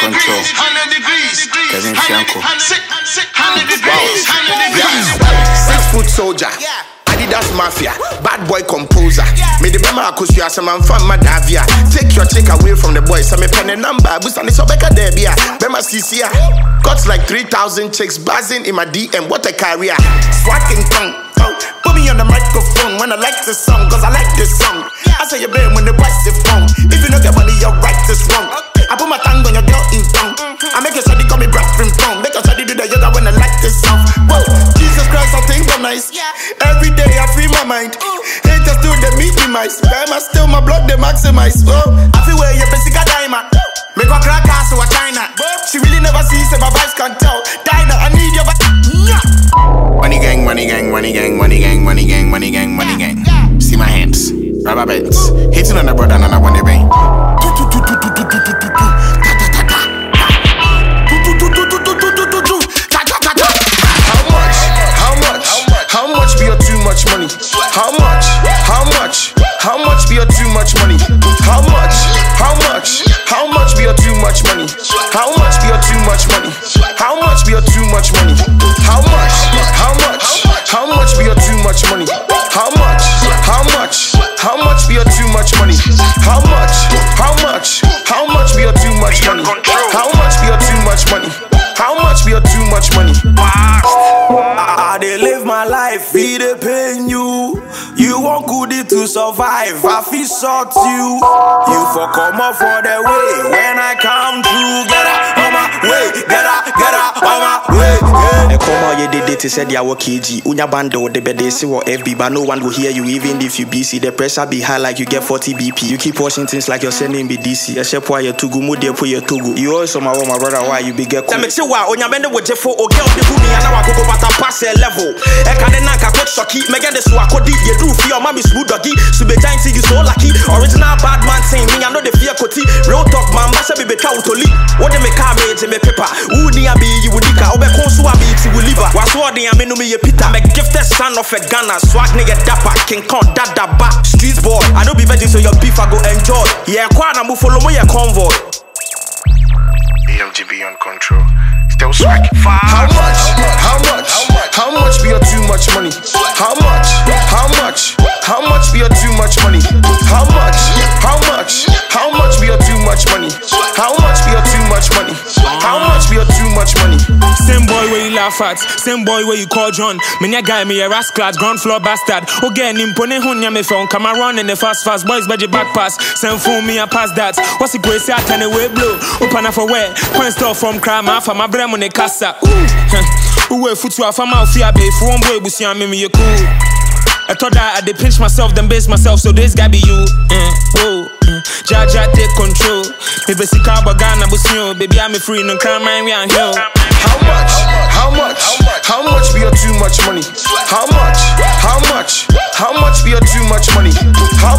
Control. Kevin Fianco. 6-foot soldier. Adidas Mafia, bad boy composer. Me the bema akusua, some man from Madavia. Take your chick away from the boys. Some me pen a number, boost and it's Obeka Debia. Bema CCA. Cuts like 3,000 chicks buzzing in my DM. What a career. Swacking tongue. Put me on the microphone when I like the song, cause I like this song. I say you better when the boys the phone. If you don't get money, you're right, this wrong. I put my tongue on your girl in tongue. I make your shawty call me Brad from phone. Make your shawty do the yoga when I like this song. Whoa, Jesus Christ, I think I'm nice. Every day I free my mind. Haters do the meet me mice. Bama still my blood they maximize. Oh, I feel where you're basic a diamond. Make her crack ass to a China. She really never sees if my vibes can't tell. Dinah, I need your Money gang, money gang, money gang, money gang, money gang, money gang, money gang. See my hands, rubber bands. Hitting on the brother and I want the rain. How much be your too much money? How much be your too much money? How much be your too much money? How much be your too much money? How much be your too much money? How much be your too much money? How much be your too much money? How much be your too much money? How much be your too much money? How much be your too much money? I dey live my life, it dey pain you. You want goodie to survive, I feel sort you. You for come up for the way when I come through. Get out on my way, get out on my way. E come out you did it said ya work KG. Unya bando the bed they say what FB, but no one will hear you even if you BC. The pressure be high like you get 40 BP. You keep watching things like you're sending be DC. Except why you tugu mo dey put your tugu. You also my brother why you be get cool. Say why unya bende wo jefo o girl de huni ana wa koko pata pass level. E kade na ka coach shocky. Me get the swakodi ye do for your mommy smooth doggy. So be giant you so lucky. Original bad man thing me I know the fear koti. Real talk man ba say be better utoli. What they make car made me paper. Who ni abi you wudika. Obe konsu abi ti will live. Was what they am no me ye Peter. Me gifted son of a Ghana. Swag nigga dapper. King Kong dada ba. Street boy. I don't be veggie so your beef I go enjoy. Yeah, kwa na move follow me your convoy. BMGB on control. Still swag. How much be your too much money? How much be your too much money? How much be your too much money? How much be your too much money? How much be your too much money? Same boy where you laugh at, same boy where you call John. Me nya guy me a rascal, ground floor bastard. Again impone hunya me phone, come around in the fast boys budget back pass. Send phone me a pass that. What's the place I turn away blow? Open for where? Point stuff from crime for my brem on the casa. Uwe futu afa mafia be for one boy busi am me you cool. I thought that I pinch myself, then base myself, so this guy be you. Jaja take control. Baby, see car bagana busio. Baby, I'm free, no crime, we are here. How much be your too much money? How much be your too much money? How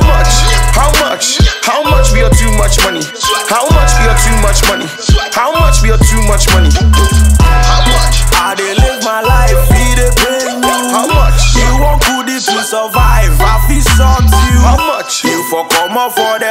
much be your too much money? How much be your too much money? How much be your too much money? How much? I dey live my life, it dey pain you. How much? You want goodie to survive, I feel sort you. How much? You for come up for the